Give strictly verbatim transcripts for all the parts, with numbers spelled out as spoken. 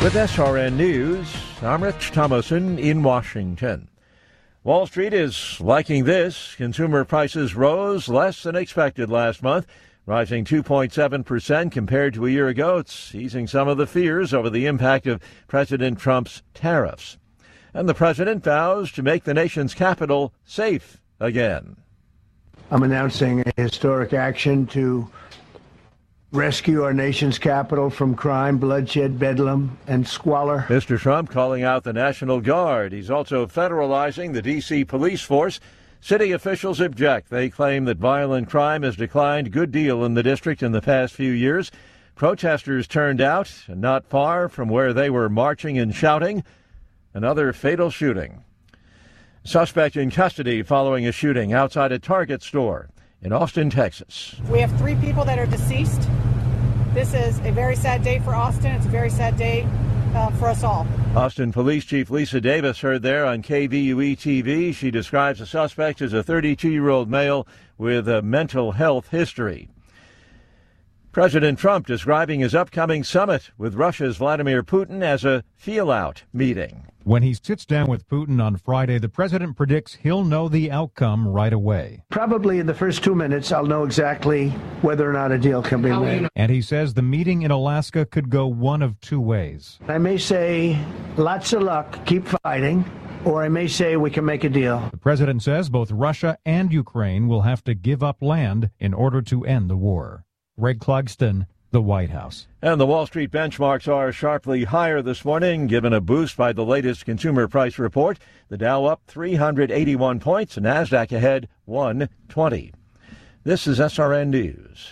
With S R N News, I'm Rich Thomason in Washington. Wall Street is liking this. Consumer prices rose less than expected last month, rising two point seven percent compared to a year ago. It's easing some of the fears over the impact of President Trump's tariffs. And the president vows to make the nation's capital safe again. I'm announcing a historic action to rescue our nation's capital from crime, bloodshed, bedlam, and squalor. Mister Trump calling out the National Guard. He's also federalizing the D C police force. City officials object. They claim that violent crime has declined a good deal in the district in the past few years. Protesters turned out, not far from where they were marching and shouting. Another fatal shooting. Suspect in custody following a shooting outside a Target store in Austin, Texas. We have three people that are deceased. This is a very sad day for Austin. It's a very sad day uh, for us all. Austin Police Chief Lisa Davis heard there on K V U E T V. She describes the suspect as a thirty-two-year-old male with a mental health history. President Trump describing his upcoming summit with Russia's Vladimir Putin as a feel-out meeting. When he sits down with Putin on Friday, the president predicts he'll know the outcome right away. Probably in the first two minutes, I'll know exactly whether or not a deal can be made. And he says the meeting in Alaska could go one of two ways. I may say, lots of luck, keep fighting, or I may say we can make a deal. The president says both Russia and Ukraine will have to give up land in order to end the war. Greg Clugston, the White House. And the Wall Street benchmarks are sharply higher this morning, given a boost by the latest consumer price report. The Dow up three hundred eighty-one points, and NASDAQ ahead one twenty. This is S R N News.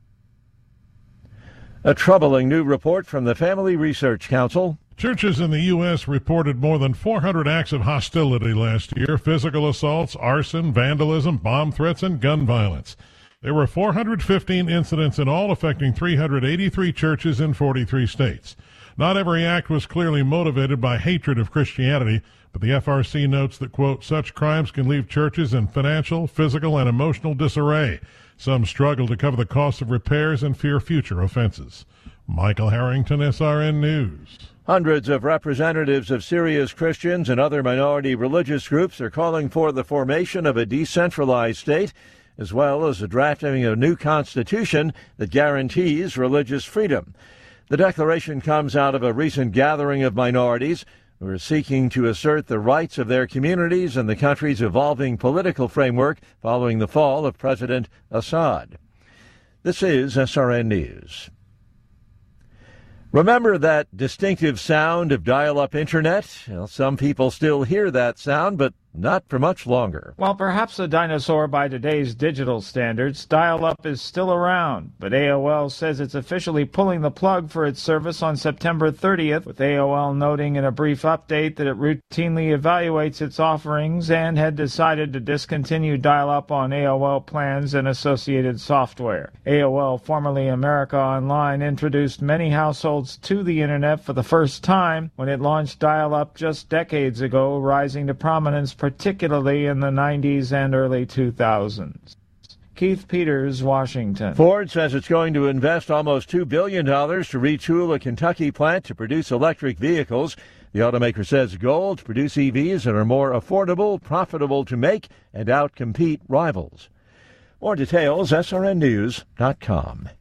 A troubling new report from the Family Research Council. Churches in the U S reported more than four hundred acts of hostility last year: physical assaults, arson, vandalism, bomb threats, and gun violence. There were four hundred fifteen incidents in all, affecting three hundred eighty-three churches in forty-three states. Not every act was clearly motivated by hatred of Christianity, but the F R C notes that, quote, such crimes can leave churches in financial, physical, and emotional disarray. Some struggle to cover the cost of repairs and fear future offenses. Michael Harrington, S R N News. Hundreds of representatives of Syria's Christians and other minority religious groups are calling for the formation of a decentralized state, as well as the drafting of a new constitution that guarantees religious freedom. The declaration comes out of a recent gathering of minorities who are seeking to assert the rights of their communities in the country's evolving political framework following the fall of President Assad. This is S R N News. Remember that distinctive sound of dial-up internet? Well, some people still hear that sound, but not for much longer. While perhaps a dinosaur by today's digital standards, dial-up is still around, but A O L says it's officially pulling the plug for its service on September thirtieth, with A O L noting in a brief update that it routinely evaluates its offerings and had decided to discontinue dial-up on A O L plans and associated software. A O L, formerly America Online, introduced many households to the internet for the first time when it launched dial-up just decades ago, rising to prominence particularly in the nineties and early two thousands. Keith Peters, Washington. Ford says it's going to invest almost two billion dollars to retool a Kentucky plant to produce electric vehicles. The automaker says the goal to produce E Vs that are more affordable, profitable to make, and outcompete rivals. More details, S R N news dot com.